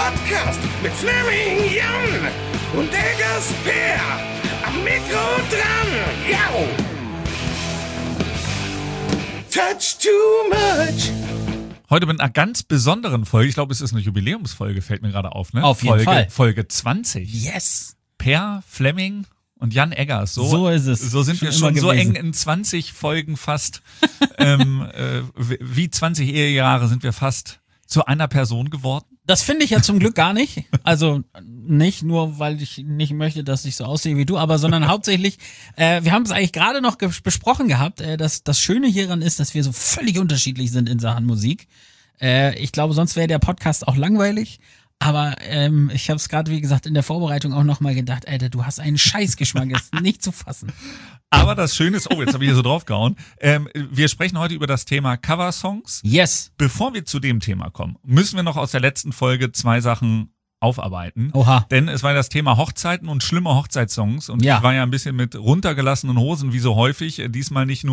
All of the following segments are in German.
Podcast mit Fleming Jan und Eggers Per. Am Mikro dran, jau! Touch too much. Heute mit einer ganz besonderen Folge. Ich glaube, es ist eine Jubiläumsfolge, fällt mir gerade auf, ne? Auf jeden Fall. Folge 20. Yes. Per, Fleming und Jan Eggers. So ist es. So sind wir schon so eng in 20 Folgen fast. Wie 20 Ehejahre sind wir fast zu einer Person geworden. Das finde ich ja zum Glück gar nicht. Also nicht nur, weil ich nicht möchte, dass ich so aussehe wie du, aber sondern hauptsächlich, wir haben es eigentlich gerade noch besprochen gehabt, dass das Schöne hieran ist, dass wir so völlig unterschiedlich sind in Sachen Musik. Ich glaube, sonst wäre der Podcast auch langweilig. Aber ich habe es gerade, wie gesagt, in der Vorbereitung auch nochmal gedacht, Alter, du hast einen Scheißgeschmack, ist nicht zu fassen. Aber das Schöne ist, jetzt habe ich hier so draufgehauen, wir sprechen heute über das Thema Coversongs. Yes. Bevor wir zu dem Thema kommen, müssen wir noch aus der letzten Folge 2 Sachen aufarbeiten. Oha. Denn es war das Thema Hochzeiten und schlimme Hochzeitssongs. Und ja. Ich war ja ein bisschen mit runtergelassenen Hosen, wie so häufig. Diesmal nicht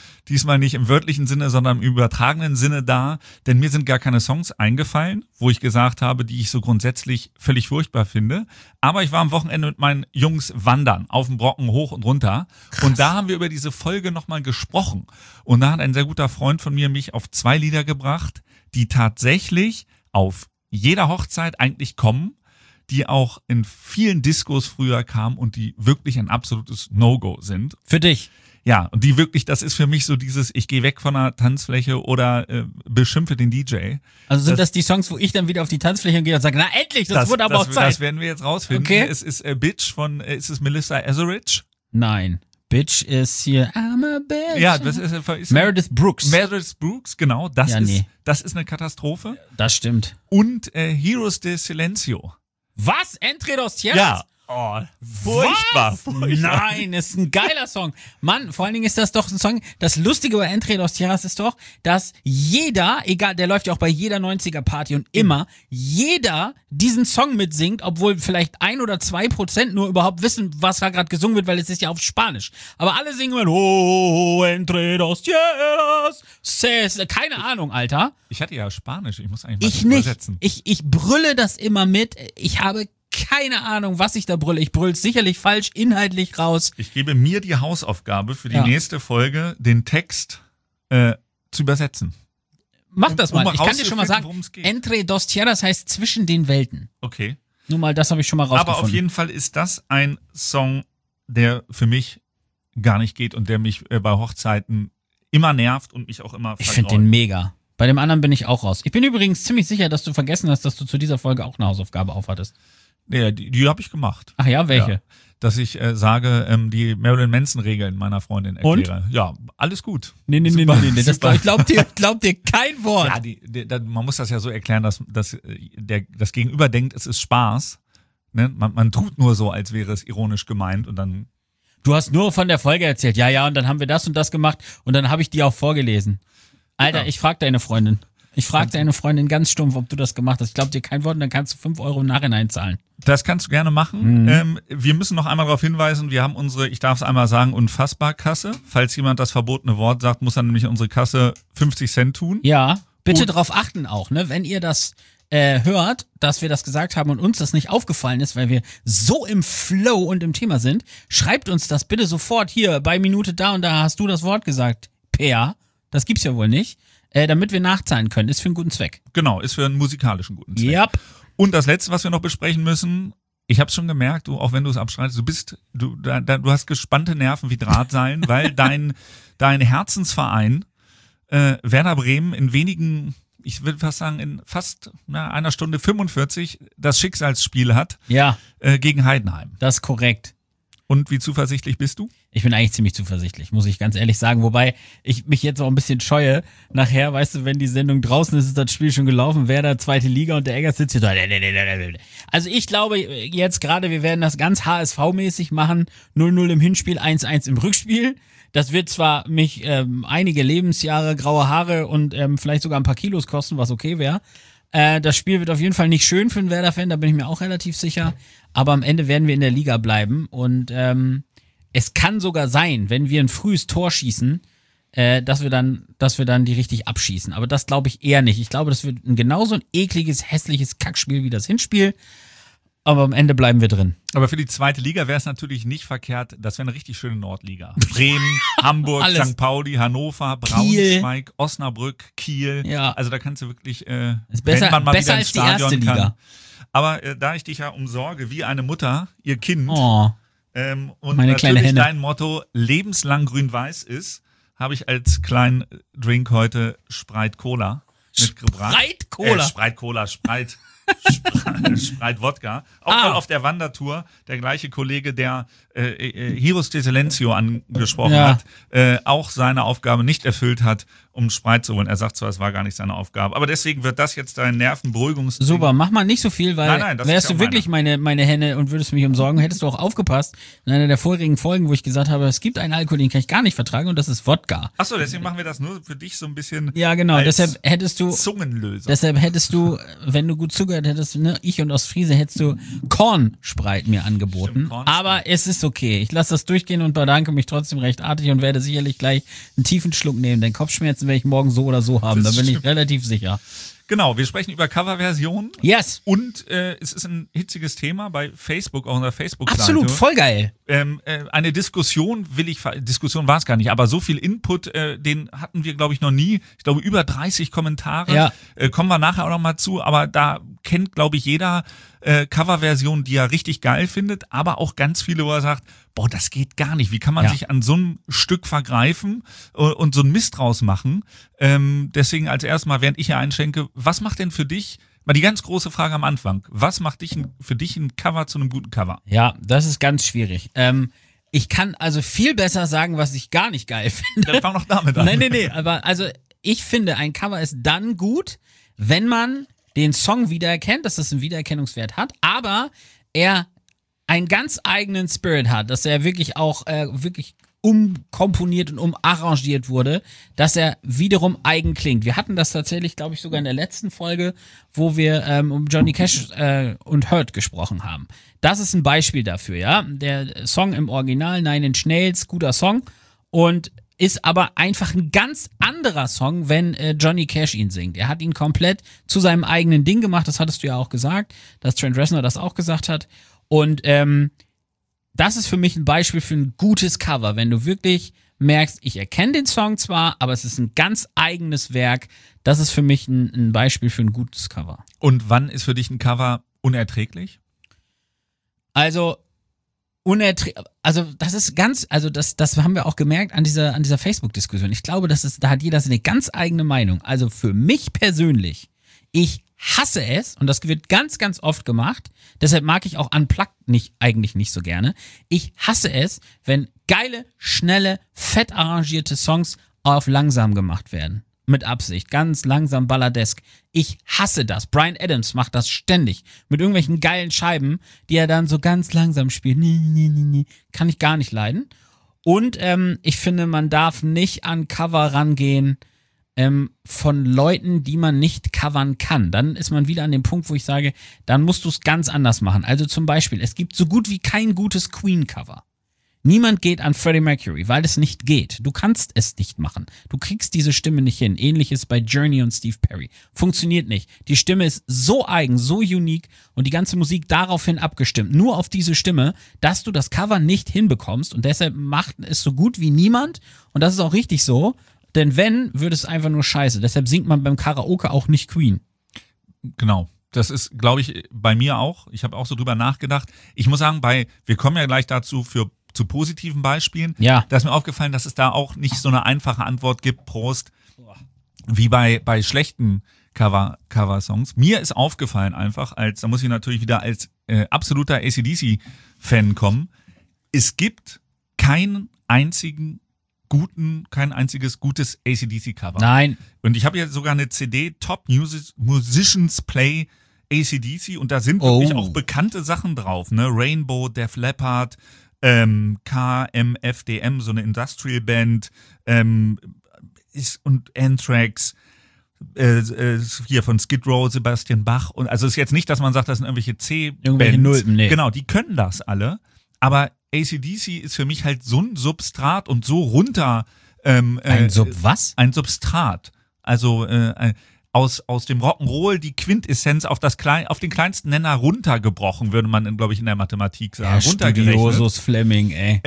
im wörtlichen Sinne, sondern im übertragenen Sinne da. Denn mir sind gar keine Songs eingefallen, wo ich gesagt habe, die ich so grundsätzlich völlig furchtbar finde. Aber ich war am Wochenende mit meinen Jungs wandern, auf dem Brocken hoch und runter. Krass. Und da haben wir über diese Folge nochmal gesprochen. Und da hat ein sehr guter Freund von mir mich auf 2 Lieder gebracht, die tatsächlich auf jeder Hochzeit eigentlich kommen, die auch in vielen Diskos früher kamen und die wirklich ein absolutes No-Go sind. Für dich? Ja, und die wirklich, das ist für mich so dieses, ich gehe weg von der Tanzfläche oder beschimpfe den DJ. Also sind das die Songs, wo ich dann wieder auf die Tanzfläche gehe und sage, na endlich, das wurde aber auch Zeit. Das werden wir jetzt rausfinden. Okay. Es ist Bitch ist es Melissa Etheridge? Nein. Bitch ist hier, I'm a bitch. Ja, das ist Meredith Brooks. Meredith Brooks, genau. Das ist eine Katastrophe. Das stimmt. Und Heroes de Silencio. Was? Entre dos Tierras? Ja. Oh, furchtbar. Nein, ist ein geiler Song. Mann, vor allen Dingen ist das doch ein Song. Das Lustige bei Entre dos Tierras ist doch, dass jeder, egal, der läuft ja auch bei jeder 90er-Party und immer, jeder diesen Song mitsingt, obwohl vielleicht 1 oder 2% nur überhaupt wissen, was da gerade gesungen wird, weil es ist ja auf Spanisch. Aber alle singen mit Oh, Entre dos Tierras. Keine Ahnung, Alter. Ich hatte ja Spanisch, ich muss eigentlich mal übersetzen. Ich brülle das immer mit. Ich habe keine Ahnung, was ich da brülle. Ich brülle sicherlich falsch, inhaltlich raus. Ich gebe mir die Hausaufgabe für die nächste Folge, den Text zu übersetzen. Mach das mal. Ich kann dir schon mal sagen, Entre dos Tierras heißt zwischen den Welten. Okay. Nur mal, das habe ich schon mal rausgefunden. Aber auf jeden Fall ist das ein Song, der für mich gar nicht geht und der mich bei Hochzeiten immer nervt und mich auch immer vergrault. Ich finde den mega. Bei dem anderen bin ich auch raus. Ich bin übrigens ziemlich sicher, dass du vergessen hast, dass du zu dieser Folge auch eine Hausaufgabe aufhattest. Ja, die habe ich gemacht. Ach ja, welche? Ja, dass ich sage, die Marilyn Manson-Regeln meiner Freundin erkläre. Und? Ja, alles gut. Nee. Ich glaub dir kein Wort. Ja, man muss das ja so erklären, dass das Gegenüber denkt, es ist Spaß. Ne? Man tut nur so, als wäre es ironisch gemeint und dann. Du hast nur von der Folge erzählt. Ja, und dann haben wir das und das gemacht und dann habe ich die auch vorgelesen. Alter, ja. Ich frag deine Freundin. Ich frage deine Freundin ganz stumpf, ob du das gemacht hast. Ich glaube dir kein Wort und dann kannst du 5 Euro im Nachhinein zahlen. Das kannst du gerne machen. Mhm. Wir müssen noch einmal darauf hinweisen, wir haben unsere, ich darf es einmal sagen, Unfassbar-Kasse. Falls jemand das verbotene Wort sagt, muss er nämlich in unsere Kasse 50 Cent tun. Ja, bitte darauf achten auch, ne? Wenn ihr das hört, dass wir das gesagt haben und uns das nicht aufgefallen ist, weil wir so im Flow und im Thema sind, schreibt uns das bitte sofort hier bei Minute da und da hast du das Wort gesagt. Per, das gibt's ja wohl nicht. Damit wir nachzahlen können. Ist für einen guten Zweck. Genau, ist für einen musikalischen guten Zweck. Yep. Und das Letzte, was wir noch besprechen müssen, ich habe schon gemerkt, auch wenn du es abstreitest, du hast gespannte Nerven wie Drahtseilen, weil dein Herzensverein Werder Bremen in wenigen, ich würde fast sagen, in fast einer Stunde 45 das Schicksalsspiel hat gegen Heidenheim. Das ist korrekt. Und wie zuversichtlich bist du? Ich bin eigentlich ziemlich zuversichtlich, muss ich ganz ehrlich sagen. Wobei ich mich jetzt auch ein bisschen scheue. Nachher, weißt du, wenn die Sendung draußen ist, ist das Spiel schon gelaufen. Werder, 2. Liga und der Eggers sitzt hier da. Also ich glaube jetzt gerade, wir werden das ganz HSV-mäßig machen. 0-0 im Hinspiel, 1-1 im Rückspiel. Das wird zwar mich einige Lebensjahre, graue Haare und vielleicht sogar ein paar Kilos kosten, was okay wäre. Das Spiel wird auf jeden Fall nicht schön für einen Werder-Fan, da bin ich mir auch relativ sicher. Aber am Ende werden wir in der Liga bleiben. Und es kann sogar sein, wenn wir ein frühes Tor schießen, dass wir dann die richtig abschießen. Aber das glaube ich eher nicht. Ich glaube, das wird genauso ein ekliges, hässliches Kackspiel wie das Hinspiel. Aber am Ende bleiben wir drin. Aber für die zweite Liga wäre es natürlich nicht verkehrt, das wäre eine richtig schöne Nordliga. Bremen, Hamburg, Alles. St. Pauli, Hannover, Braunschweig, Osnabrück, Kiel. Ja. Also da kannst du wirklich, Ist besser, wenn man mal besser wieder als ins die erste Stadion kann. Liga. Aber da ich dich ja umsorge wie eine Mutter, ihr Kind, Oh, und meine kleine natürlich Henne. dein Motto lebenslang grün-weiß ist, habe ich als kleinen Drink heute Sprite-Cola mitgebracht. Sprite-Cola? Sprite-Cola, Sprite-Wodka. Auch mal auf der Wandertour, der gleiche Kollege, der Heroes de Silencio angesprochen hat, auch seine Aufgabe nicht erfüllt hat, um Sprite zu holen. Er sagt zwar, es war gar nicht seine Aufgabe, aber deswegen wird das jetzt dein Nervenberuhigungs. Super, mach mal nicht so viel, weil Nein, das wärst ist ja du wirklich meine Henne und würdest mich umsorgen, hättest du auch aufgepasst in einer der vorigen Folgen, wo ich gesagt habe, es gibt einen Alkohol, den kann ich gar nicht vertragen und das ist Wodka. Achso, deswegen machen wir das nur für dich so ein bisschen. Ja, genau, als deshalb hättest du, Zungenlöser. wenn du gut zugehört hättest, ne, ich und Ostfriese, hättest du Kornspreit mir angeboten. Stimmt, Kornspreit. Aber es ist okay. Ich lasse das durchgehen und bedanke mich trotzdem recht artig und werde sicherlich gleich einen tiefen Schluck nehmen, denn Kopfschmerzen werde ich morgen so oder so haben, da Das bin ich stimmt. relativ sicher. Genau, wir sprechen über Coverversionen. Yes! Und es ist ein hitziges Thema bei Facebook, auch unserer Facebook-Seite. Absolut, voll geil. Eine Diskussion Diskussion war es gar nicht, aber so viel Input, den hatten wir, glaube ich, noch nie. Ich glaube, über 30 Kommentare. Ja. Kommen wir nachher auch noch mal zu, aber da kennt, glaube ich, jeder Coverversion, die er richtig geil findet, aber auch ganz viele, wo er sagt, boah, das geht gar nicht. Wie kann man sich an so einem Stück vergreifen und so ein Mist draus machen? Deswegen als erstes mal, während ich hier einschenke, was macht denn für dich, mal die ganz große Frage am Anfang, was macht für dich ein Cover zu einem guten Cover? Ja, das ist ganz schwierig. Ich kann also viel besser sagen, was ich gar nicht geil finde. Dann fang doch damit an. Nee, aber also ich finde, ein Cover ist dann gut, wenn man den Song wiedererkennt, dass das einen Wiedererkennungswert hat, aber er einen ganz eigenen Spirit hat, dass er wirklich auch wirklich umkomponiert und umarrangiert wurde, dass er wiederum eigen klingt. Wir hatten das tatsächlich, glaube ich, sogar in der letzten Folge, wo wir um Johnny Cash und Hurt gesprochen haben. Das ist ein Beispiel dafür, ja. Der Song im Original, Nine Inch Nails, guter Song und ist aber einfach ein ganz anderer Song, wenn Johnny Cash ihn singt. Er hat ihn komplett zu seinem eigenen Ding gemacht, das hattest du ja auch gesagt, dass Trent Reznor das auch gesagt hat. Und das ist für mich ein Beispiel für ein gutes Cover, wenn du wirklich merkst, ich erkenne den Song zwar, aber es ist ein ganz eigenes Werk. Das ist für mich ein Beispiel für ein gutes Cover. Und wann ist für dich ein Cover unerträglich? Also das ist ganz, also das haben wir auch gemerkt an dieser Facebook-Diskussion. Ich glaube, da hat jeder seine ganz eigene Meinung. Also für mich persönlich, ich hasse es, und das wird ganz, ganz oft gemacht, deshalb mag ich auch Unplugged eigentlich nicht so gerne. Ich hasse es, wenn geile, schnelle, fett arrangierte Songs auf langsam gemacht werden. Mit Absicht, ganz langsam, balladesk. Ich hasse das. Bryan Adams macht das ständig. Mit irgendwelchen geilen Scheiben, die er dann so ganz langsam spielt. Nee. Kann ich gar nicht leiden. Und ich finde, man darf nicht an Cover rangehen von Leuten, die man nicht covern kann. Dann ist man wieder an dem Punkt, wo ich sage, dann musst du es ganz anders machen. Also zum Beispiel, es gibt so gut wie kein gutes Queen-Cover. Niemand geht an Freddie Mercury, weil es nicht geht. Du kannst es nicht machen. Du kriegst diese Stimme nicht hin. Ähnliches bei Journey und Steve Perry. Funktioniert nicht. Die Stimme ist so eigen, so unique und die ganze Musik daraufhin abgestimmt. Nur auf diese Stimme, dass du das Cover nicht hinbekommst und deshalb macht es so gut wie niemand und das ist auch richtig so, denn wenn, wird es einfach nur scheiße. Deshalb singt man beim Karaoke auch nicht Queen. Genau. Das ist, glaube ich, bei mir auch. Ich habe auch so drüber nachgedacht. Ich muss sagen, wir kommen ja gleich dazu zu positiven Beispielen. Ja. Da ist mir aufgefallen, dass es da auch nicht so eine einfache Antwort gibt, Prost, wie bei schlechten Cover-Songs. Mir ist aufgefallen einfach, da muss ich natürlich wieder als absoluter AC/DC-Fan kommen, es gibt kein einziges gutes AC/DC-Cover. Nein. Und ich habe jetzt sogar eine CD, Top Musicians Play AC/DC, und da sind wirklich auch bekannte Sachen drauf, ne? Rainbow, Def Leppard, KMFDM, so eine Industrial Band, und Anthrax, hier von Skid Row, Sebastian Bach, und also es ist jetzt nicht, dass man sagt, das sind irgendwelche C-Bands. Irgendwelche Nulpen, nee. Genau, die können das alle, aber AC/DC ist für mich halt so ein Substrat und so runter Ein was? Ein Substrat. Also aus dem Rock'n'Roll die Quintessenz auf den kleinsten Nenner runtergebrochen, würde man, glaube ich, in der Mathematik sagen. Ja, Studiosus Fleming, ey.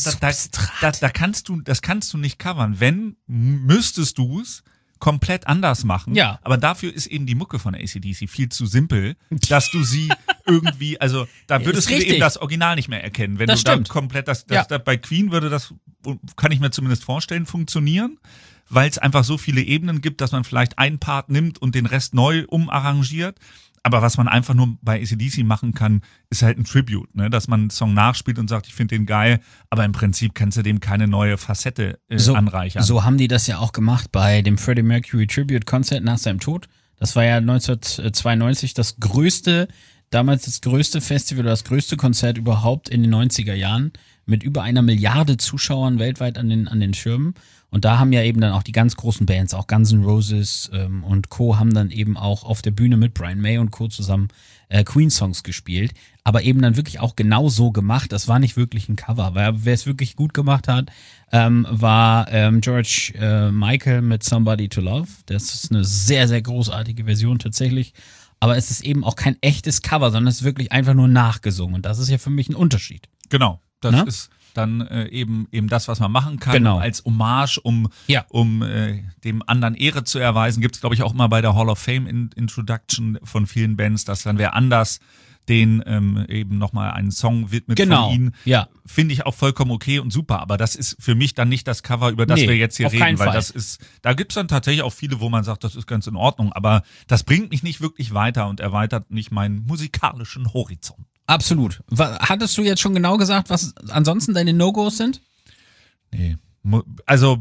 Das kannst du nicht covern. Wenn, müsstest du es komplett anders machen. Ja. Aber dafür ist eben die Mucke von AC/DC viel zu simpel, dass du sie irgendwie, also da würdest du eben das Original nicht mehr erkennen. Wenn das du stimmt. da komplett bei Queen würde das, kann ich mir zumindest vorstellen, funktionieren, weil es einfach so viele Ebenen gibt, dass man vielleicht einen Part nimmt und den Rest neu umarrangiert. Aber was man einfach nur bei AC/DC machen kann, ist halt ein Tribute, ne? Dass man einen Song nachspielt und sagt, ich finde den geil, aber im Prinzip kannst du dem keine neue Facette anreichern. So haben die das ja auch gemacht bei dem Freddie Mercury Tribute Konzert nach seinem Tod. Das war ja 1992 damals das größte Festival oder das größte Konzert überhaupt in den 90er Jahren mit über 1 Milliarde Zuschauern weltweit an den Schirmen. Und da haben ja eben dann auch die ganz großen Bands, auch Guns N' Roses und Co. haben dann eben auch auf der Bühne mit Brian May und Co. zusammen Queen-Songs gespielt. Aber eben dann wirklich auch genau so gemacht. Das war nicht wirklich ein Cover. Wer es wirklich gut gemacht hat, war George Michael mit Somebody to Love. Das ist eine sehr, sehr großartige Version tatsächlich. Aber es ist eben auch kein echtes Cover, sondern es ist wirklich einfach nur nachgesungen. Und das ist ja für mich ein Unterschied. Genau, das ist dann eben das, was man machen kann, als Hommage, um dem anderen Ehre zu erweisen. Gibt es, glaube ich, auch immer bei der Hall of Fame Introduction von vielen Bands, dass dann wer anders den eben nochmal einen Song widmet von ihnen. Ja. Finde ich auch vollkommen okay und super, aber das ist für mich dann nicht das Cover, über das wir jetzt hier reden, weil das ist, da gibt's dann tatsächlich auch viele, wo man sagt, das ist ganz in Ordnung, aber das bringt mich nicht wirklich weiter und erweitert nicht meinen musikalischen Horizont. Absolut. Hattest du jetzt schon genau gesagt, was ansonsten deine No-Gos sind? Nee. Also,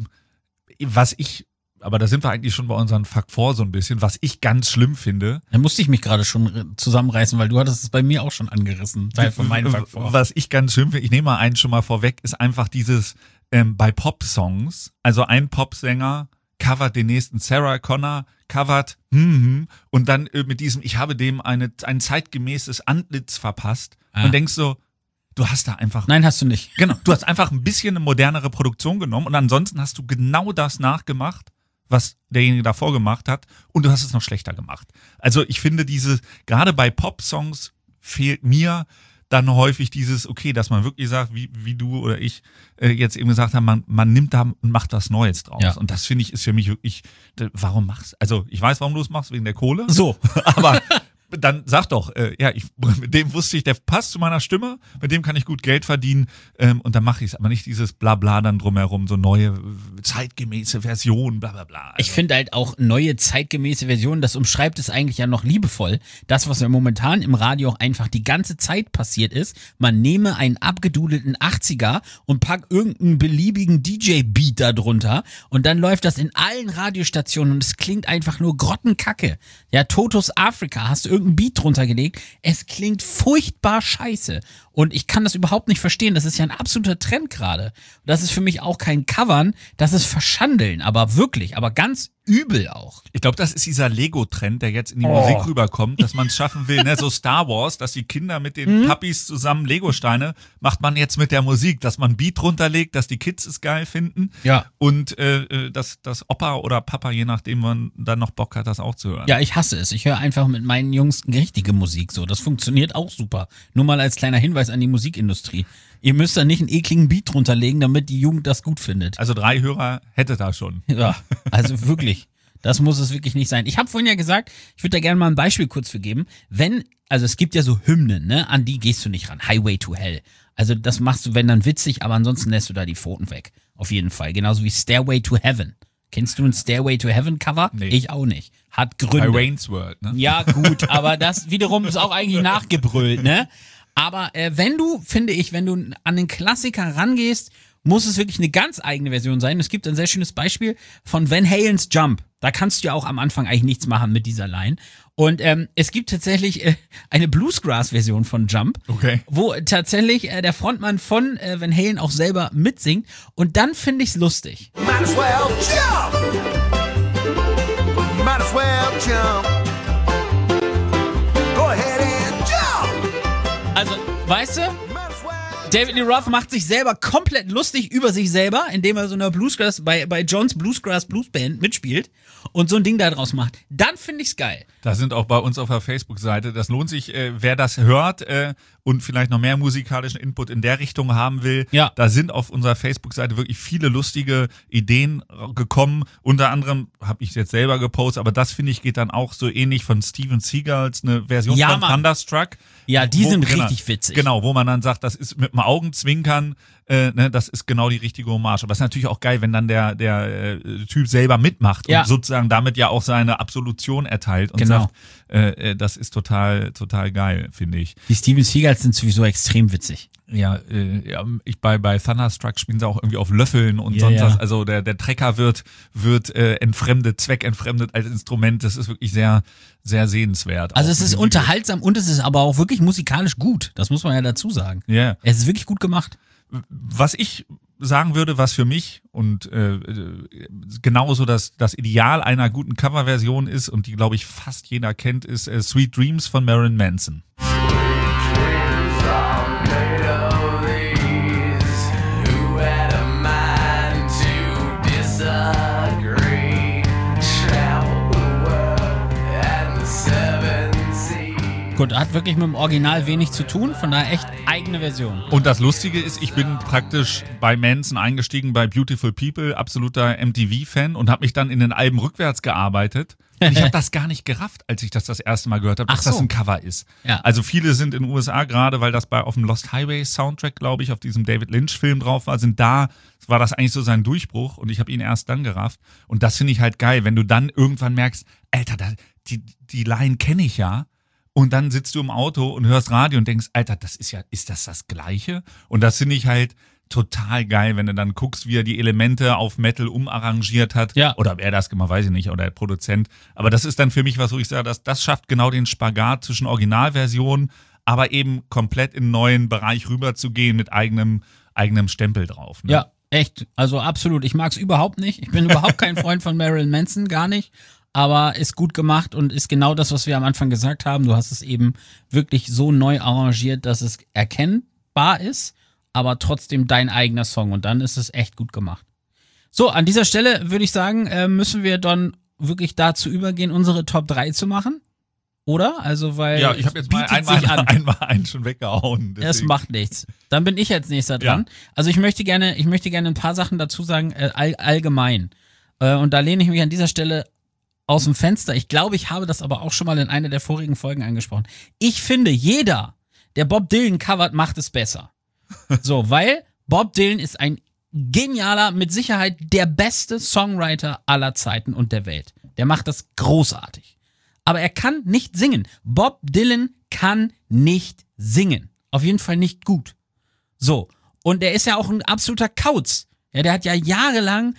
aber da sind wir eigentlich schon bei unseren Fakt 4 so ein bisschen, was ich ganz schlimm finde. Da musste ich mich gerade schon zusammenreißen, weil du hattest es bei mir auch schon angerissen, Teil von meinen Fakt 4. Was ich ganz schlimm finde, ich nehme mal einen schon mal vorweg, ist einfach dieses, bei Pop-Songs, also ein Popsänger covert den nächsten Sarah Connor, covert und dann mit diesem, ich habe dem ein zeitgemäßes Antlitz verpasst und denkst so, du hast da einfach... Nein, hast du nicht. Genau, du hast einfach ein bisschen eine modernere Produktion genommen und ansonsten hast du genau das nachgemacht, was derjenige davor gemacht hat und du hast es noch schlechter gemacht. Also ich finde gerade bei Pop-Songs fehlt mir dann häufig dieses, okay, dass man wirklich sagt, wie du oder ich jetzt eben gesagt haben, man nimmt da und macht was Neues draus. Ja. Und das finde ich, ist für mich wirklich, warum machst du? Also ich weiß, warum du es machst, wegen der Kohle. So. Aber dann sag doch, mit dem wusste ich, der passt zu meiner Stimme, mit dem kann ich gut Geld verdienen und dann mache ich es. Aber nicht dieses Blabla dann drumherum, so neue, zeitgemäße Version, bla bla bla. Also. Ich finde halt auch neue, zeitgemäße Versionen, das umschreibt es eigentlich ja noch liebevoll. Das, was ja momentan im Radio auch einfach die ganze Zeit passiert ist, man nehme einen abgedudelten 80er und packt irgendeinen beliebigen DJ-Beat da drunter und dann läuft das in allen Radiostationen und es klingt einfach nur grottenkacke. Ja, Totos Afrika, hast du irgendein Beat drunter gelegt. Es klingt furchtbar scheiße. Und ich kann das überhaupt nicht verstehen. Das ist ja ein absoluter Trend gerade. Das ist für mich auch kein Covern, das ist Verschandeln. Aber wirklich, aber ganz übel auch. Ich glaube, das ist dieser Lego-Trend, der jetzt in die Musik rüberkommt, dass man es schaffen will, ne? So Star Wars, dass die Kinder mit den Puppies zusammen Lego-Steine, macht man jetzt mit der Musik, dass man Beat runterlegt, dass die Kids es geil finden. Ja. Und dass Opa oder Papa, je nachdem man dann noch Bock hat, das auch zu hören. Ja, ich hasse es. Ich höre einfach mit meinen Jungs richtige Musik so. Das funktioniert auch super. Nur mal als kleiner Hinweis an die Musikindustrie. Ihr müsst da nicht einen ekligen Beat runterlegen, damit die Jugend das gut findet. Also 3 Hörer hätte da schon. Ja, also wirklich. Das muss es wirklich nicht sein. Ich habe vorhin ja gesagt, ich würde da gerne mal ein Beispiel kurz für geben. Also es gibt ja so Hymnen, ne, an die gehst du nicht ran. Highway to Hell. Also das machst du, wenn dann witzig, aber ansonsten lässt du da die Pfoten weg. Auf jeden Fall. Genauso wie Stairway to Heaven. Kennst du ein Stairway to Heaven Cover? Nee. Ich auch nicht. Hat Gründe. Bei Wayne's World, ne? Ja, gut, aber das wiederum ist auch eigentlich nachgebrüllt, ne? Aber wenn du an den Klassiker rangehst, muss es wirklich eine ganz eigene Version sein. Es gibt ein sehr schönes Beispiel von Van Halens Jump. Da kannst du ja auch am Anfang eigentlich nichts machen mit dieser Line. Und es gibt tatsächlich eine Bluesgrass-Version von Jump, okay, wo tatsächlich der Frontmann von Van Halen auch selber mitsingt. Und dann finde ich's lustig. Might as well jump. Might as well jump. Go ahead and jump. Also, weißt du? David Lee Roth macht sich selber komplett lustig über sich selber, indem er so einer Bluesgrass, bei Johns Bluesgrass Bluesband mitspielt und so ein Ding da draus macht. Dann finde ich's geil. Da sind auch bei uns auf der Facebook-Seite, das lohnt sich, wer das hört und vielleicht noch mehr musikalischen Input in der Richtung haben will, Ja. da sind auf unserer Facebook-Seite wirklich viele lustige Ideen gekommen. Unter anderem habe ich jetzt selber gepostet, aber das finde ich geht dann auch so ähnlich von Steven Seagals, eine Version Ja, von Mann. Thunderstruck. Ja, die sind richtig witzig. Genau, wo man dann sagt, das ist mit dem Augenzwinkern, das ist genau die richtige Hommage. Aber es ist natürlich auch geil, wenn dann der Typ selber mitmacht Ja. und sozusagen damit ja auch seine Absolution erteilt und Genau. sagt, das ist total geil, finde ich. Die Steven Seagals sind sowieso extrem witzig. Ja, bei Thunderstruck spielen sie auch irgendwie auf Löffeln und Ja, sonst ja. was. Also der Trecker wird entfremdet, zweckentfremdet als Instrument. Das ist wirklich sehr, sehr sehenswert. Also Auch es ist mit dem unterhaltsam und es ist aber auch wirklich musikalisch gut. Das muss man ja dazu sagen. Video. Ja. Es ist wirklich gut gemacht. Was ich sagen würde, was für mich und genauso das Ideal einer guten Coverversion ist und die, glaube ich, fast jeder kennt, ist Sweet Dreams von Marilyn Manson. Gut, hat wirklich mit dem Original wenig zu tun, von daher echt eigene Version. Und das Lustige ist, ich bin praktisch bei Manson eingestiegen bei Beautiful People, absoluter MTV-Fan und habe mich dann in den Alben rückwärts gearbeitet. Und ich habe das gar nicht gerafft, als ich das erste Mal gehört habe, dass Ach so. das ein Cover ist. Ja. Also viele sind in den USA gerade, weil das auf dem Lost Highway Soundtrack, glaube ich, auf diesem David Lynch-Film drauf war, war das eigentlich so sein Durchbruch und ich habe ihn erst dann gerafft. Und das finde ich halt geil, wenn du dann irgendwann merkst, Alter, die Line kenne ich ja. Und dann sitzt du im Auto und hörst Radio und denkst, Alter, ist das Gleiche? Und das finde ich halt total geil, wenn du dann guckst, wie er die Elemente auf Metal umarrangiert hat. Ja. Oder ob er das gemacht, weiß ich nicht, oder der Produzent. Aber das ist dann für mich was, wo ich sage, das schafft genau den Spagat zwischen Originalversion, aber eben komplett in einen neuen Bereich rüberzugehen mit eigenem Stempel drauf. Ne? Ja, echt. Also absolut. Ich mag's überhaupt nicht. Ich bin überhaupt kein Freund von Marilyn Manson, gar nicht. Aber ist gut gemacht und ist genau das, was wir am Anfang gesagt haben. Du hast es eben wirklich so neu arrangiert, dass es erkennbar ist, aber trotzdem dein eigener Song. Und dann ist es echt gut gemacht. So, an dieser Stelle würde ich sagen, müssen wir dann wirklich dazu übergehen, unsere Top 3 zu machen. Oder? Also, weil Ja, ich habe jetzt mal bietet sich an. einmal einen schon weggehauen. Es deswegen. macht nichts. Dann bin ich als nächster dran. Ja. Also ich möchte gerne ein paar Sachen dazu sagen, allgemein. Und da lehne ich mich an dieser Stelle aus dem Fenster. Ich glaube, ich habe das aber auch schon mal in einer der vorigen Folgen angesprochen. Ich finde, jeder, der Bob Dylan covert, macht es besser. So, weil Bob Dylan ist ein genialer, mit Sicherheit der beste Songwriter aller Zeiten und der Welt. Der macht das großartig. Aber er kann nicht singen. Bob Dylan kann nicht singen. Auf jeden Fall nicht gut. Und er ist ja auch ein absoluter Kauz. Ja, der hat ja jahrelang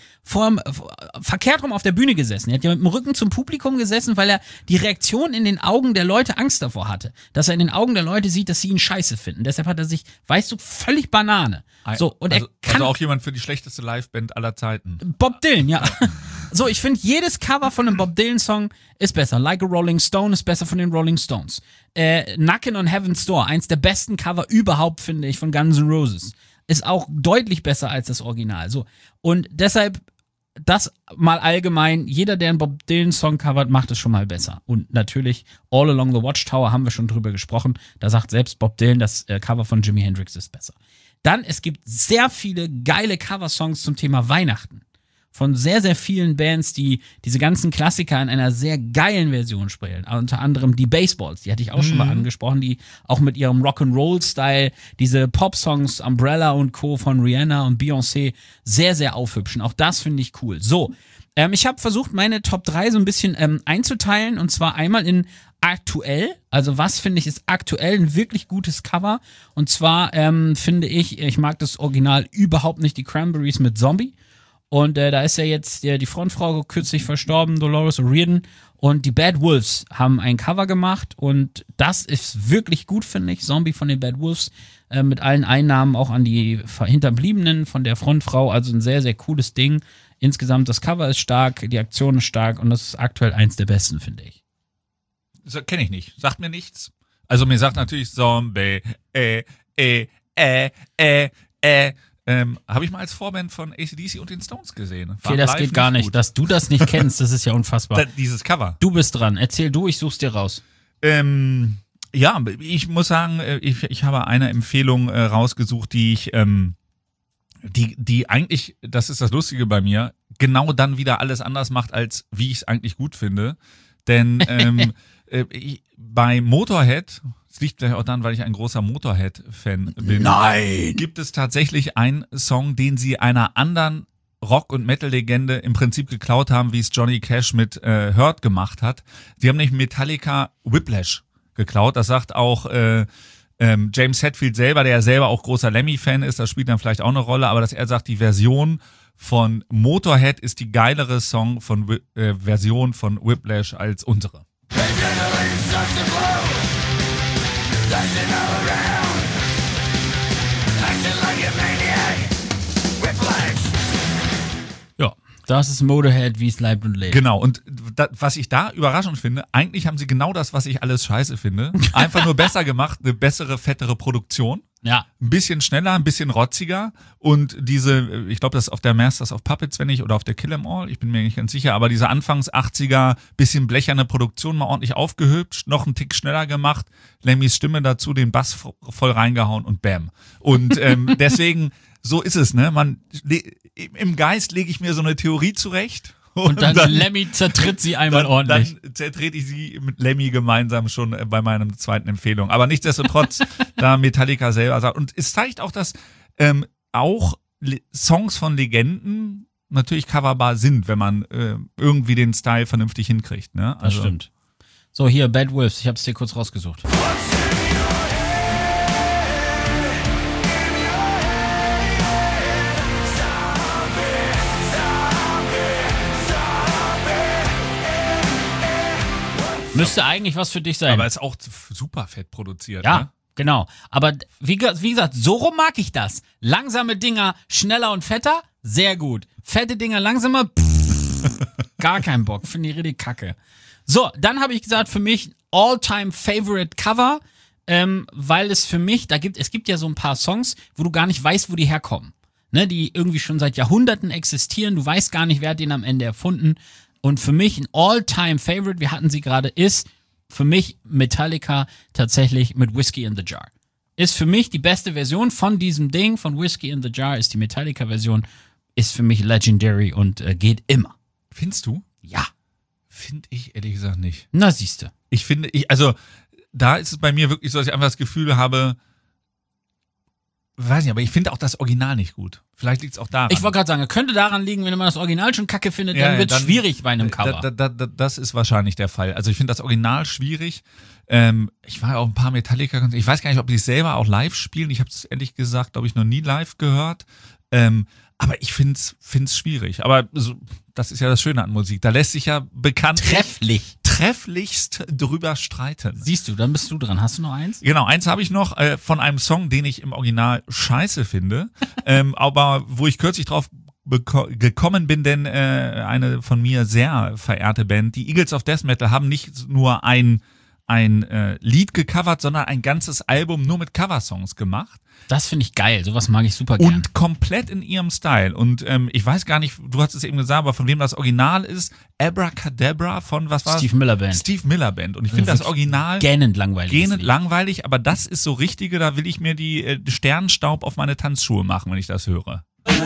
verkehrt rum auf der Bühne gesessen. Er hat ja mit dem Rücken zum Publikum gesessen, weil er die Reaktion in den Augen der Leute Angst davor hatte. Dass er in den Augen der Leute sieht, dass sie ihn scheiße finden. Deshalb hat er sich, weißt du, völlig Banane. So, und er kann. Also auch jemand für die schlechteste Liveband aller Zeiten. Bob Dylan, ja. So, ich finde, jedes Cover von einem Bob Dylan-Song ist besser. Like a Rolling Stone ist besser von den Rolling Stones. Knockin' on Heaven's Door, eins der besten Cover überhaupt, finde ich, von Guns N' Roses. Ist auch deutlich besser als das Original. So. Und deshalb, das mal allgemein, jeder, der einen Bob Dylan-Song covert, macht es schon mal besser. Und natürlich, All Along the Watchtower haben wir schon drüber gesprochen. Da sagt selbst Bob Dylan, das Cover von Jimi Hendrix ist besser. Dann, es gibt sehr viele geile Coversongs zum Thema Weihnachten. Von sehr, sehr vielen Bands, die diese ganzen Klassiker in einer sehr geilen Version spielen. Unter anderem die Baseballs, die hatte ich auch schon mal angesprochen, die auch mit ihrem Rock'n'Roll-Style diese Pop-Songs Umbrella und Co. von Rihanna und Beyoncé sehr, sehr aufhübschen. Auch das finde ich cool. So, ich habe versucht, meine Top 3 so ein bisschen einzuteilen, und zwar einmal in aktuell, also was finde ich ist aktuell ein wirklich gutes Cover, und zwar finde ich mag das Original überhaupt nicht, die Cranberries mit Zombie. Und da ist ja jetzt die Frontfrau kürzlich verstorben, Dolores O'Riordan. Und die Bad Wolves haben ein Cover gemacht. Und das ist wirklich gut, finde ich. Zombie von den Bad Wolves. Mit allen Einnahmen auch an die Hinterbliebenen von der Frontfrau. Also ein sehr, sehr cooles Ding. Insgesamt, das Cover ist stark, die Aktion ist stark. Und das ist aktuell eins der besten, finde ich. Kenne ich nicht. Sagt mir nichts. Also mir sagt natürlich Zombie, habe ich mal als Vorband von AC/DC und den Stones gesehen. Okay, das geht gar nicht. Gut. Dass du das nicht kennst, das ist ja unfassbar. Dieses Cover. Du bist dran. Erzähl du, ich such's dir raus. Ja, ich muss sagen, ich habe eine Empfehlung rausgesucht, die ich, die eigentlich, das ist das Lustige bei mir, genau dann wieder alles anders macht, als wie ich es eigentlich gut finde. Denn bei Motorhead, es liegt vielleicht auch daran, weil ich ein großer Motorhead-Fan bin, gibt es tatsächlich einen Song, den sie einer anderen Rock- und Metal-Legende im Prinzip geklaut haben, wie es Johnny Cash mit Hurt gemacht hat. Die haben nämlich Metallica Whiplash geklaut. Das sagt auch James Hetfield selber, der ja selber auch großer Lemmy-Fan ist. Das spielt dann vielleicht auch eine Rolle, aber dass er sagt, die Version von Motorhead ist die geilere Version von Whiplash als unsere. Ja, das ist Motorhead, wie es leibt und lebt. Genau, und was ich da überraschend finde, eigentlich haben sie genau das, was ich alles scheiße finde. Einfach nur besser gemacht, eine bessere, fettere Produktion. Ja. Ein bisschen schneller, ein bisschen rotziger und diese, ich glaube, das ist auf der Masters of Puppets, oder auf der Kill 'Em All, ich bin mir nicht ganz sicher, aber diese Anfangs 80er, bisschen blecherne Produktion mal ordentlich aufgehübscht, noch einen Tick schneller gemacht, Lemmys Stimme dazu, den Bass voll reingehauen und bam. Und deswegen, so ist es, ne? Im Geist lege ich mir so eine Theorie zurecht. Und dann Lemmy zertritt sie einmal ordentlich. Dann zertrete ich sie mit Lemmy gemeinsam schon bei meiner zweiten Empfehlung. Aber nichtsdestotrotz, da Metallica selber sagt. Und es zeigt auch, dass auch Songs von Legenden natürlich coverbar sind, wenn man irgendwie den Style vernünftig hinkriegt. Ne? Das stimmt. So, hier, Bad Wolves. Ich habe es dir kurz rausgesucht. Müsste eigentlich was für dich sein. Aber ist auch super fett produziert. Ja, ne? Genau. Aber wie gesagt, so rum mag ich das. Langsame Dinger schneller und fetter, sehr gut. Fette Dinger langsamer, gar keinen Bock. Finde ich richtig kacke. So, dann habe ich gesagt, für mich All-Time-Favorite Cover, weil es für mich, es gibt ja so ein paar Songs, wo du gar nicht weißt, wo die herkommen. Ne, die irgendwie schon seit Jahrhunderten existieren. Du weißt gar nicht, wer hat den am Ende erfunden. Und für mich ein All-Time-Favorite, wir hatten sie gerade, ist für mich Metallica tatsächlich mit Whiskey in the Jar. Ist für mich die beste Version von diesem Ding, von Whiskey in the Jar, ist die Metallica-Version, ist für mich legendary und geht immer. Findest du? Ja. Finde ich ehrlich gesagt nicht. Na, siehste. Also da ist es bei mir wirklich so, dass ich einfach das Gefühl habe, weiß nicht, aber ich finde auch das Original nicht gut. Vielleicht liegt es auch daran. Ich wollte gerade sagen, könnte daran liegen, wenn man das Original schon kacke findet, dann wird es schwierig bei einem Cover. Das ist wahrscheinlich der Fall. Also ich finde das Original schwierig. Ich war ja auch ein paar Metallica, ich weiß gar nicht, ob die es selber auch live spielen. Ich habe es ehrlich gesagt, glaube ich, noch nie live gehört. Aber ich find's schwierig. Aber so, das ist ja das Schöne an Musik. Da lässt sich ja bekanntlich trefflichst drüber streiten. Siehst du, dann bist du dran. Hast du noch eins? Genau, eins habe ich noch von einem Song, den ich im Original scheiße finde, aber wo ich kürzlich drauf gekommen bin, denn eine von mir sehr verehrte Band, die Eagles of Death Metal, haben nicht nur ein Lied gecovert, sondern ein ganzes Album nur mit Coversongs gemacht. Das finde ich geil, sowas mag ich super gerne. Und komplett in ihrem Style. Und ich weiß gar nicht, du hast es eben gesagt, aber von wem das Original ist, Abracadabra von, was war Steve Miller Band. Steve Miller Band. Und ich finde das Original gähnend langweilig. Aber das ist so richtige, da will ich mir die Sternenstaub auf meine Tanzschuhe machen, wenn ich das höre.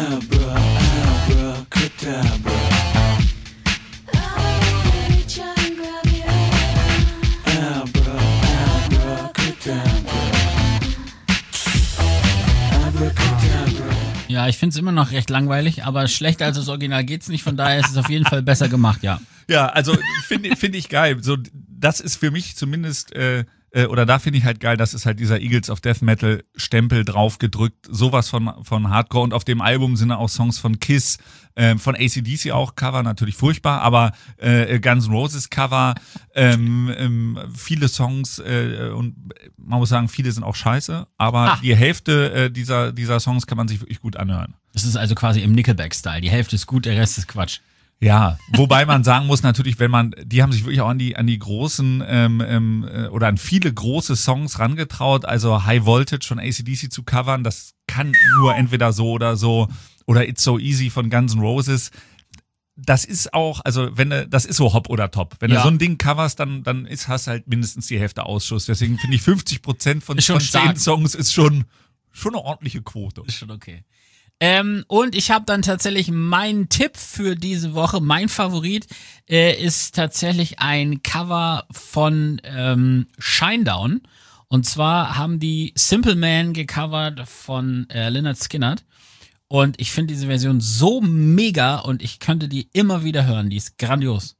Ja, ich finde es immer noch recht langweilig, aber schlechter als das Original geht's nicht, von daher ist es auf jeden Fall besser gemacht, ja. Ja, also finde ich geil. So, das ist für mich zumindest, oder da finde ich halt geil, dass es halt dieser Eagles of Death Metal Stempel drauf gedrückt, sowas von Hardcore, und auf dem Album sind auch Songs von Kiss, von AC/DC auch Cover, natürlich furchtbar, aber Guns N' Roses Cover, viele Songs, und man muss sagen, viele sind auch scheiße, aber die Hälfte dieser Songs kann man sich wirklich gut anhören. Das ist also quasi im Nickelback-Style. Die Hälfte ist gut, der Rest ist Quatsch. Ja, wobei man sagen muss natürlich, die haben sich wirklich auch an die großen oder an viele große Songs rangetraut, also High Voltage von AC/DC zu covern, das kann nur entweder so oder It's So Easy von Guns N' Roses. Das ist auch, also das ist so hopp oder top. Wenn du so ein Ding coverst, dann hast du halt mindestens die Hälfte Ausschuss. Deswegen finde ich 50% von 10 Songs ist schon eine ordentliche Quote. Ist schon okay. Und ich habe dann tatsächlich meinen Tipp für diese Woche. Mein Favorit ist tatsächlich ein Cover von Shinedown. Und zwar haben die Simple Man gecovert von Lynyrd Skynyrd. Und ich finde diese Version so mega und ich könnte die immer wieder hören. Die ist grandios.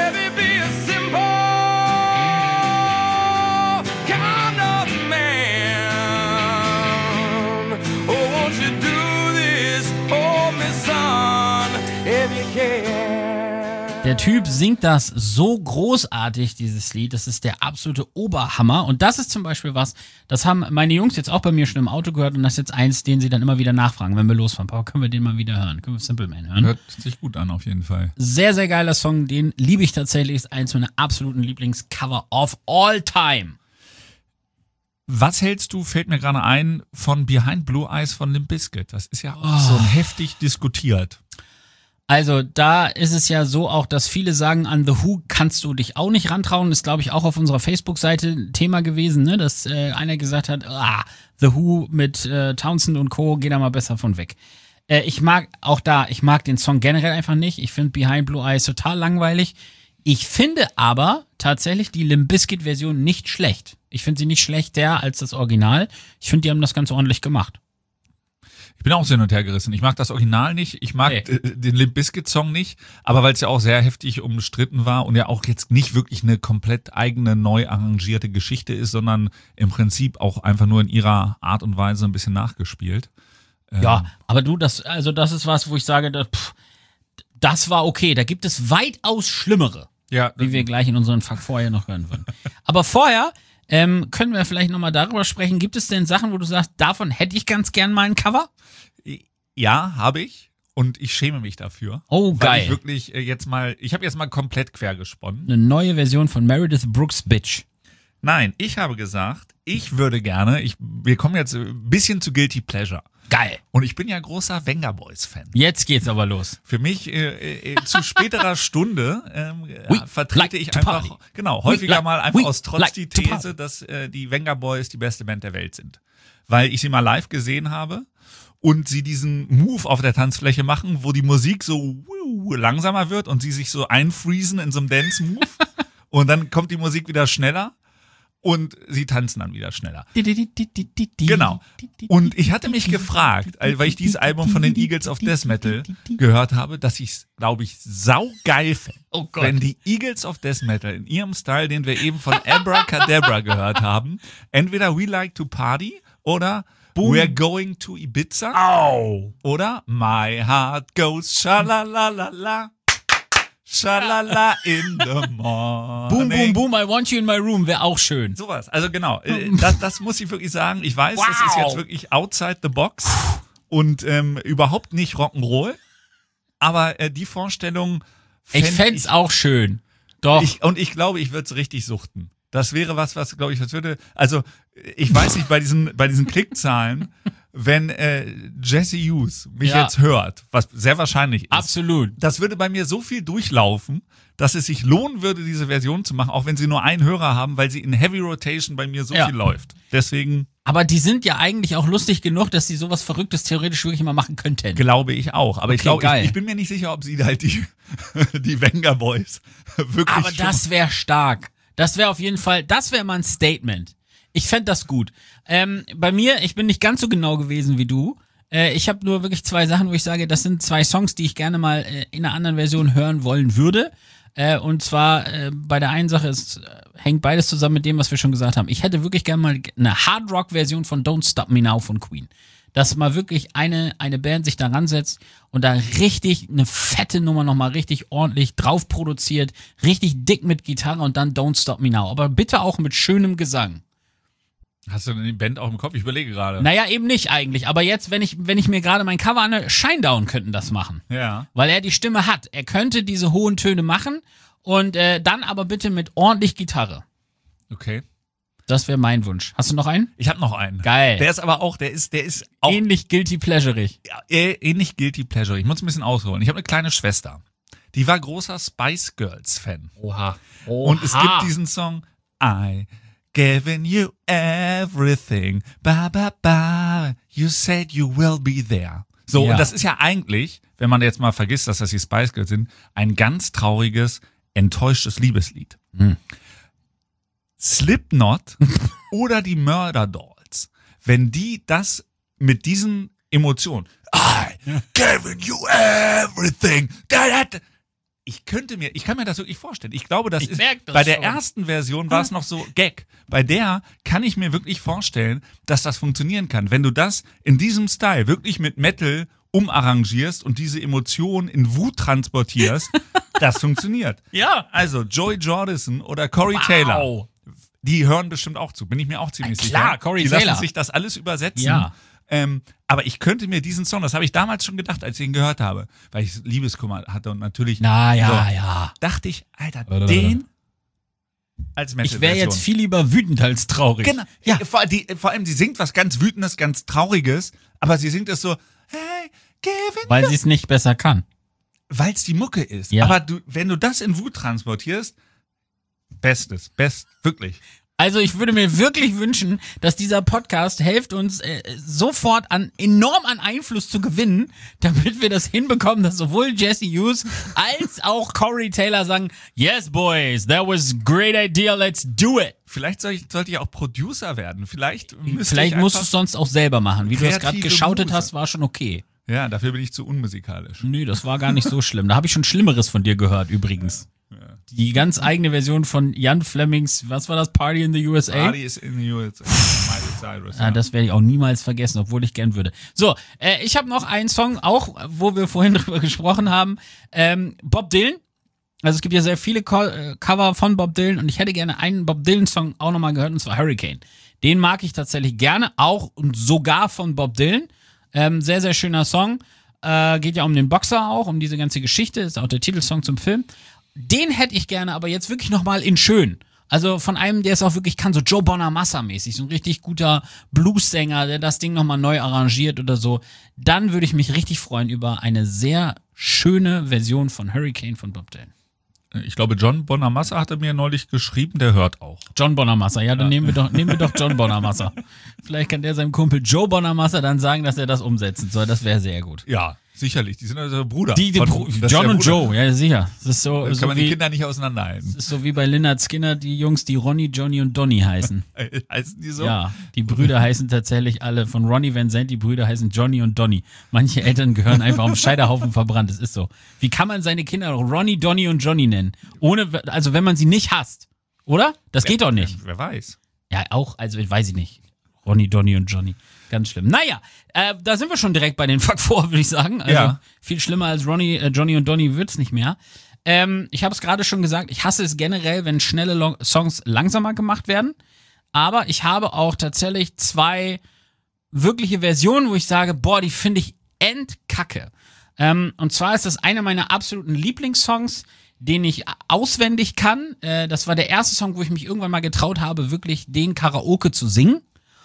Der Typ singt das so großartig, dieses Lied. Das ist der absolute Oberhammer. Und das ist zum Beispiel was, das haben meine Jungs jetzt auch bei mir schon im Auto gehört. Und das ist jetzt eins, den sie dann immer wieder nachfragen, wenn wir losfahren. Papa, können wir den mal wieder hören? Können wir Simple Man hören? Hört sich gut an, auf jeden Fall. Sehr, sehr geiler Song. Den liebe ich tatsächlich. Ist eins meiner absoluten Lieblingscover of all time. Was hältst du, fällt mir gerade ein, von Behind Blue Eyes von Limp Bizkit? Das ist ja auch so heftig diskutiert. Also da ist es ja so auch, dass viele sagen, an The Who kannst du dich auch nicht rantrauen. Das ist, glaube ich, auch auf unserer Facebook-Seite ein Thema gewesen, ne? Dass einer gesagt hat, The Who mit Townsend und Co. geht da mal besser von weg. Ich mag den Song generell einfach nicht. Ich finde Behind Blue Eyes total langweilig. Ich finde aber tatsächlich die Limp Bizkit-Version nicht schlecht. Ich finde sie nicht schlechter als das Original. Ich finde, die haben das ganz ordentlich gemacht. Ich bin auch so hin und her gerissen. Ich mag das Original nicht, ich mag den Limp Bizkit-Song nicht, aber weil es ja auch sehr heftig umstritten war und ja auch jetzt nicht wirklich eine komplett eigene, neu arrangierte Geschichte ist, sondern im Prinzip auch einfach nur in ihrer Art und Weise ein bisschen nachgespielt. Ja, aber das ist was, wo ich sage, das war okay. Da gibt es weitaus Schlimmere, wie wir gleich in unseren Fuck vorher noch hören würden. Aber vorher können wir vielleicht nochmal darüber sprechen. Gibt es denn Sachen, wo du sagst, davon hätte ich ganz gern mal ein Cover? Ja, habe ich. Und ich schäme mich dafür. Oh, geil. Weil ich wirklich ich habe jetzt mal komplett quer gesponnen. Eine neue Version von Meredith Brooks Bitch. Nein, ich habe gesagt, ich würde gerne, wir kommen jetzt ein bisschen zu Guilty Pleasure. Geil. Und ich bin ja großer Venga Boys Fan. Jetzt geht's aber los. Für mich zu späterer Stunde vertrete ich einfach häufiger mal einfach aus Trotz die These, dass die Venga Boys die beste Band der Welt sind. Weil ich sie mal live gesehen habe und sie diesen Move auf der Tanzfläche machen, wo die Musik so langsamer wird und sie sich so einfriesen in so einem Dance-Move und dann kommt die Musik wieder schneller. Und sie tanzen dann wieder schneller. Genau. Und ich hatte mich gefragt, weil ich dieses Album von den Eagles of Death Metal gehört habe, dass ich es, glaube ich, saugeil fände, wenn die Eagles of Death Metal in ihrem Style, den wir eben von Abracadabra gehört haben, entweder We Like to Party oder We're Going to Ibiza oder My Heart Goes Sha-la-la-la-la. Schalala in the morning. Boom, boom, boom, I want you in my room, wäre auch schön. Sowas, also genau, das muss ich wirklich sagen. Ich weiß, das ist jetzt wirklich outside the box und überhaupt nicht Rock'n'Roll, aber die Vorstellung ich fänd's auch schön. Doch. Ich glaube, ich würde es richtig suchten. Das wäre was glaube ich, was würde, also ich weiß nicht, bei diesen Klickzahlen, wenn Jesse Hughes mich jetzt hört, was sehr wahrscheinlich ist. Absolut. Das würde bei mir so viel durchlaufen, dass es sich lohnen würde, diese Version zu machen, auch wenn sie nur einen Hörer haben, weil sie in Heavy Rotation bei mir so viel läuft. Deswegen. Aber die sind ja eigentlich auch lustig genug, dass sie sowas Verrücktes theoretisch wirklich mal machen könnten. Glaube ich auch. Aber ich bin mir nicht sicher, ob sie halt die Venga Boys wirklich. Aber das wäre stark. Das wäre auf jeden Fall, das wäre mal ein Statement. Ich fände das gut. Bei mir, ich bin nicht ganz so genau gewesen wie du. Ich habe nur wirklich 2 Sachen, wo ich sage, das sind 2 Songs, die ich gerne mal in einer anderen Version hören wollen würde. Und zwar bei der einen Sache hängt beides zusammen mit dem, was wir schon gesagt haben. Ich hätte wirklich gerne mal eine Hard-Rock-Version von Don't Stop Me Now von Queen. Dass mal wirklich eine Band sich da ransetzt und da richtig eine fette Nummer nochmal richtig ordentlich drauf produziert, richtig dick mit Gitarre und dann Don't Stop Me Now. Aber bitte auch mit schönem Gesang. Hast du denn die Band auch im Kopf? Ich überlege gerade. Naja, eben nicht eigentlich. Aber jetzt, wenn ich mir gerade mein Cover anhöre, Shinedown könnten das machen. Ja. Weil er die Stimme hat. Er könnte diese hohen Töne machen und dann aber bitte mit ordentlich Gitarre. Okay. Das wäre mein Wunsch. Hast du noch einen? Ich habe noch einen. Geil. Der ist aber auch, der ist auch Ähnlich guilty pleasureig. ähnlich guilty pleasure. Ich muss ein bisschen ausholen. Ich habe eine kleine Schwester. Die war großer Spice Girls Fan. Oha. Und es gibt diesen Song I given you everything. Ba ba ba. You said you will be there. So, Ja. und das ist ja eigentlich, wenn man jetzt mal vergisst, dass das die Spice Girls sind, ein ganz trauriges, enttäuschtes Liebeslied. Slipknot oder die Murder Dolls, wenn die das mit diesen Emotionen, I given you everything. Ich kann mir das wirklich vorstellen. Ich glaube, das Ich ist, merk das bei der schon. ersten Version war es noch so Gag. Bei der kann ich mir wirklich vorstellen, dass das funktionieren kann. Wenn du das in diesem Style wirklich mit Metal umarrangierst und diese Emotionen in Wut transportierst, das funktioniert. Ja. Also Joey Jordison oder Corey Taylor, die hören bestimmt auch zu, bin ich mir auch ziemlich sicher. klar, Corey die Taylor. lassen sich das alles übersetzen. Ja. Aber ich könnte mir diesen Song, das habe ich damals schon gedacht, als ich ihn gehört habe, weil ich Liebeskummer hatte und natürlich dachte ich, Alter, den als Metal-Version. Ich wäre jetzt viel lieber wütend als traurig. Genau. Ja. Vor allem, sie singt was ganz Wütendes, ganz Trauriges, aber sie singt es so, hey, give it Weil sie es nicht besser kann. weil es die Mucke ist. Ja. Aber wenn du das in Wut transportierst, wirklich. Also ich würde mir wirklich wünschen, dass dieser Podcast hilft uns sofort enorm an Einfluss zu gewinnen, damit wir das hinbekommen, dass sowohl Jesse Hughes als auch Corey Taylor sagen, yes boys, that was a great idea, let's do it. Vielleicht sollte ich auch Producer werden. Vielleicht Musst du es sonst auch selber machen. Wie du das gerade kreative geschautet Muse. hast, war schon okay. Ja, dafür bin ich zu unmusikalisch. Nö, das war gar nicht so schlimm. Da habe ich schon Schlimmeres von dir gehört übrigens. Die ganz eigene Version von Jan Flemings, was war das, Party in the USA? Party is in the USA. Miley Cyrus. Ah, das werde ich auch niemals vergessen, obwohl ich gern würde. So, ich habe noch einen Song, auch wo wir vorhin drüber gesprochen haben. Bob Dylan. Also es gibt ja sehr viele Cover von Bob Dylan und ich hätte gerne einen Bob Dylan-Song auch nochmal gehört, und zwar Hurricane. Den mag ich tatsächlich gerne, auch und sogar von Bob Dylan. Sehr, sehr schöner Song. Geht ja um den Boxer auch, um diese ganze Geschichte. Ist auch der Titelsong zum Film. Den hätte ich gerne, aber jetzt wirklich nochmal in schön. Also von einem, der es auch wirklich kann, so Joe Bonamassa-mäßig, so ein richtig guter Blues-Sänger, der das Ding nochmal neu arrangiert oder so. Dann würde ich mich richtig freuen über eine sehr schöne Version von Hurricane von Bob Dylan. Ich glaube, John Bonamassa hatte mir neulich geschrieben, der hört auch. John Bonamassa, ja, dann nehmen wir doch John Bonamassa. Vielleicht kann der seinem Kumpel Joe Bonamassa dann sagen, dass er das umsetzen soll. Das wäre sehr gut. Ja, sicherlich. Die sind also Bruder. John und Joe, ja sicher. Das ist so, Das so kann man die wie, Kinder nicht auseinanderhalten. das ist so wie bei Lynyrd Skynyrd, die Jungs, die Ronnie, Johnny und Donny heißen. Heißen die so? Ja, die Brüder heißen tatsächlich alle, von Ronnie Van Zant, die Brüder heißen Johnny und Donny. Manche Eltern gehören einfach am Scheiterhaufen verbrannt, das ist so. Wie kann man seine Kinder Ronnie, Donny und Johnny nennen? Also wenn man sie nicht hasst, oder? Das geht doch nicht. Wer weiß. Ja, auch, also weiß ich nicht. Ronnie, Donny und Johnny. Ganz schlimm. Naja, da sind wir schon direkt bei den Fuck 4, würde ich sagen. Also Ja. viel schlimmer als Ronnie, Johnny und Donny wird's nicht mehr. Ich habe es gerade schon gesagt, ich hasse es generell, wenn schnelle Songs langsamer gemacht werden. Aber ich habe auch tatsächlich 2 wirkliche Versionen, wo ich sage, boah, die finde ich endkacke. Und zwar ist das einer meiner absoluten Lieblingssongs, den ich auswendig kann. Das war der erste Song, wo ich mich irgendwann mal getraut habe, wirklich den Karaoke zu singen.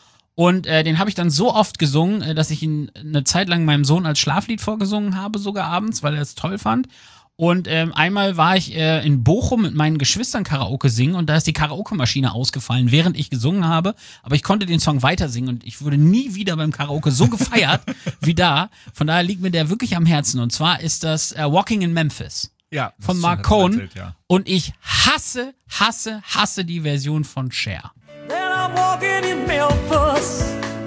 Und den habe ich dann so oft gesungen, dass ich ihn eine Zeit lang meinem Sohn als Schlaflied vorgesungen habe, sogar abends, weil er es toll fand. Und einmal war ich in Bochum mit meinen Geschwistern Karaoke singen und da ist die Karaoke-Maschine ausgefallen, während ich gesungen habe. Aber ich konnte den Song weiter singen und ich wurde nie wieder beim Karaoke so gefeiert wie da. Von daher liegt mir der wirklich am Herzen. Und zwar ist das Walking in Memphis. Ja. Von das Mark hat er Cohn. erzählt, ja. Und ich hasse die Version von Cher. Then I'm walking in Memphis.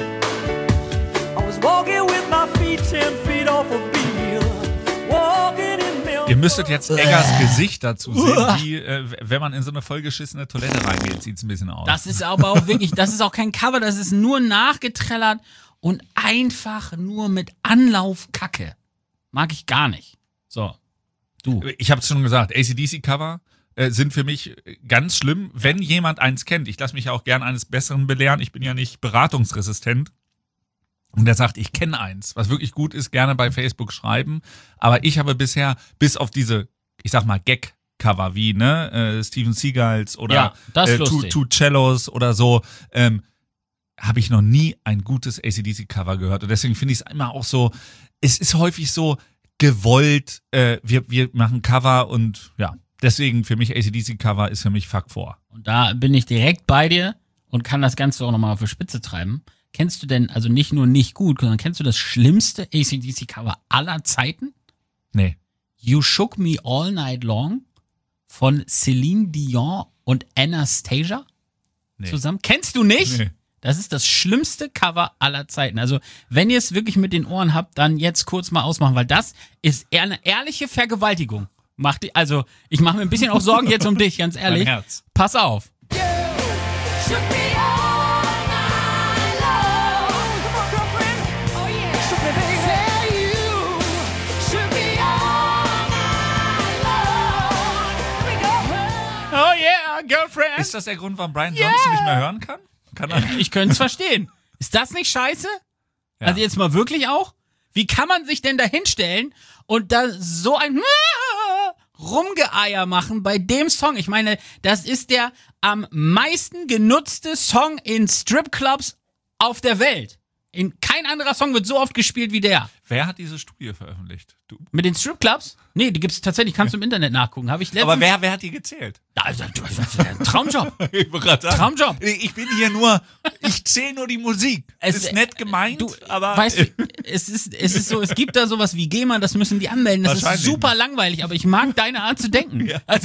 I was walking with my feet 10 feet off a Beale. Walking in Memphis. Ihr müsstet jetzt Eggers Gesicht dazu sehen, wie wenn man in so eine vollgeschissene Toilette reingeht, sieht's ein bisschen aus. Das ist aber auch wirklich, das ist auch kein Cover, das ist nur nachgetrellert und einfach nur mit Anlauf Kacke. Mag ich gar nicht. So. Du. Ich habe es schon gesagt, AC/DC Cover, sind für mich ganz schlimm, wenn jemand eins kennt. Ich lasse mich ja auch gern eines Besseren belehren. Ich bin ja nicht beratungsresistent. Und der sagt, ich kenne eins, was wirklich gut ist, gerne bei Facebook schreiben. Aber ich habe bisher, bis auf diese, ich sag mal, Gag-Cover wie, Steven Seagals oder das ist lustig. Two Cellos oder so, habe ich noch nie ein gutes AC/DC-Cover gehört. Und deswegen finde ich es immer auch so, es ist häufig so gewollt, wir machen Cover und ja, deswegen für mich AC/DC-Cover ist für mich Fuck 4. Und da bin ich direkt bei dir und kann das Ganze auch nochmal auf die Spitze treiben. Kennst du denn, also nicht nur nicht gut, sondern kennst du das schlimmste AC/DC-Cover aller Zeiten? Nee. You Shook Me All Night Long von Celine Dion und Anastasia zusammen. Kennst du nicht? Nee. Das ist das schlimmste Cover aller Zeiten. Also, wenn ihr es wirklich mit den Ohren habt, dann jetzt kurz mal ausmachen, weil das ist eher eine ehrliche Vergewaltigung. Also, ich mache mir ein bisschen auch Sorgen jetzt um dich, ganz ehrlich. Mein Herz. Pass auf. Shook me all night long. Come on, girlfriend. Oh yeah. Shook me, baby. Say you shook me all night long. Here we go. Oh yeah, Girlfriend. Ist das der Grund, warum Brian Johnson nicht mehr hören kann? Kann er? Ich könnte es verstehen. Ist das nicht scheiße? Ja. Also jetzt mal wirklich auch? Wie kann man sich denn da hinstellen und da so ein Rumgeeier machen bei dem Song? Ich meine, das ist der am meisten genutzte Song in Stripclubs auf der Welt. Kein anderer Song wird so oft gespielt wie der. Wer hat diese Studie veröffentlicht? Du. Mit den Stripclubs? Nee, die gibt's tatsächlich, kannst du im Internet nachgucken. Habe ich letztens. Aber wer hat die gezählt? Also, Traumjob. Ich wollte gerade sagen, Traumjob. Ich bin hier nur, ich zähle nur die Musik. Es ist nett gemeint, aber... Weißt du, es ist so, es gibt da sowas wie GEMA, das müssen die anmelden. Das ist Wahrscheinlich. super langweilig, aber ich mag deine Art zu denken. Ja. Also,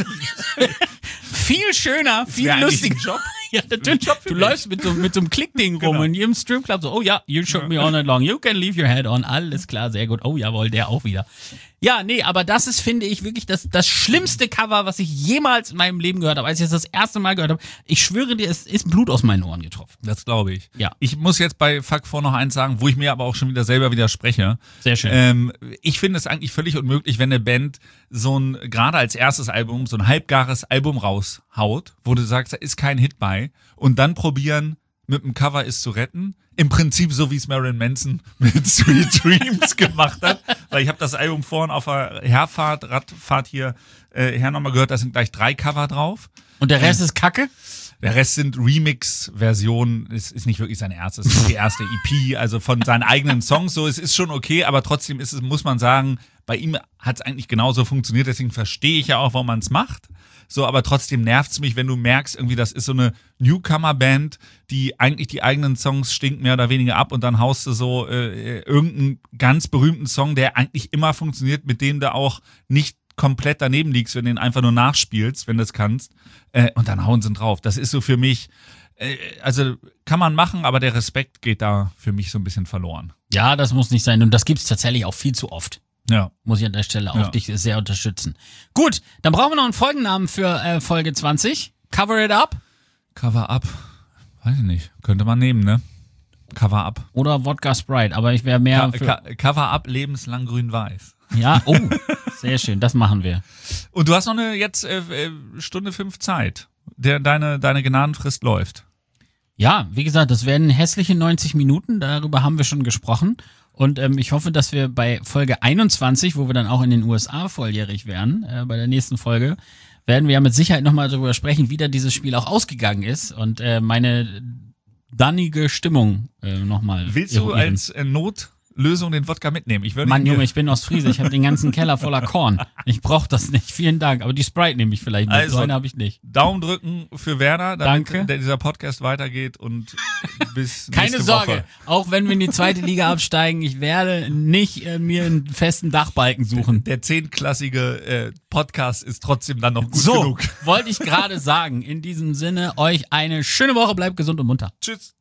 viel schöner, viel wär eigentlich lustiger. ein Job. Ja, natürlich. Job für Du mich. läufst mit so einem Klickding rum Genau. in jedem Stripclub so, oh ja, you shook me all night long, you can leave your head on, alles klar, sehr gut. Oh jawohl, der auch wieder. Ja, nee, aber das ist, finde ich, wirklich das schlimmste Cover, was ich jemals in meinem Leben gehört habe. Als ich das erste Mal gehört habe, ich schwöre dir, es ist Blut aus meinen Ohren getroffen. Das glaube ich. Ja. Ich muss jetzt bei Fuck 4 noch eins sagen, wo ich mir aber auch schon wieder selber widerspreche. Sehr schön. Ich finde es eigentlich völlig unmöglich, wenn eine Band so ein, gerade als erstes Album, so ein halbgares Album raushaut, wo du sagst, da ist kein Hit bei, und dann probieren, mit dem Cover es zu retten. Im Prinzip so, wie es Marilyn Manson mit Sweet Dreams gemacht hat. Weil ich habe das Album vorhin auf der Radfahrt hier her nochmal gehört, da sind gleich 3 Cover drauf. Und der Rest ist Kacke? Der Rest sind Remix-Versionen. Es ist nicht wirklich sein erstes, es ist die erste EP, also von seinen eigenen Songs. So, es ist schon okay, aber trotzdem ist es, muss man sagen, bei ihm hat es eigentlich genauso funktioniert. Deswegen verstehe ich ja auch, warum man es macht. So, aber trotzdem nervt's mich, wenn du merkst, irgendwie, das ist so eine Newcomer-Band, die eigentlich die eigenen Songs stinkt mehr oder weniger ab, und dann haust du so irgendeinen ganz berühmten Song, der eigentlich immer funktioniert, mit dem du auch nicht komplett daneben liegst, wenn du den einfach nur nachspielst, wenn du es kannst, und dann hauen sie drauf. Das ist so für mich, also kann man machen, aber der Respekt geht da für mich so ein bisschen verloren. Ja, das muss nicht sein. Und das gibt's tatsächlich auch viel zu oft. Ja. Muss ich an der Stelle auch dich sehr unterstützen. Gut, dann brauchen wir noch einen Folgennamen für Folge 20. Cover It Up Cover Up, weiß ich nicht, könnte man nehmen, ne? Cover Up. oder Wodka Sprite, aber ich wäre mehr Cover Up, lebenslang grün-weiß. Ja, oh, sehr schön, das machen wir. Und du hast noch eine jetzt Stunde 5 Zeit. Deine Gnadenfrist läuft. Ja, wie gesagt, das werden hässliche 90 Minuten, darüber haben wir schon gesprochen. Und ich hoffe, dass wir bei Folge 21, wo wir dann auch in den USA volljährig werden, bei der nächsten Folge, werden wir ja mit Sicherheit nochmal darüber sprechen, wie da dieses Spiel auch ausgegangen ist und meine dannige Stimmung nochmal. Willst du als Notlösung den Wodka mitnehmen? Ich würde Mann, Junge, ich bin Ostfriese, ich habe den ganzen Keller voller Korn. Ich brauche das nicht, vielen Dank. Aber die Sprite nehme ich vielleicht mit, Also, so eine habe ich nicht. Daumen drücken für Werner, damit Danke. dieser Podcast weitergeht und bis Keine nächste Sorge, Woche. auch wenn wir in die 2. Liga absteigen, ich werde nicht mir einen festen Dachbalken suchen. Der 10-klassige Podcast ist trotzdem dann noch gut So, genug. wollte ich gerade sagen. In diesem Sinne, euch eine schöne Woche, bleibt gesund und munter. Tschüss.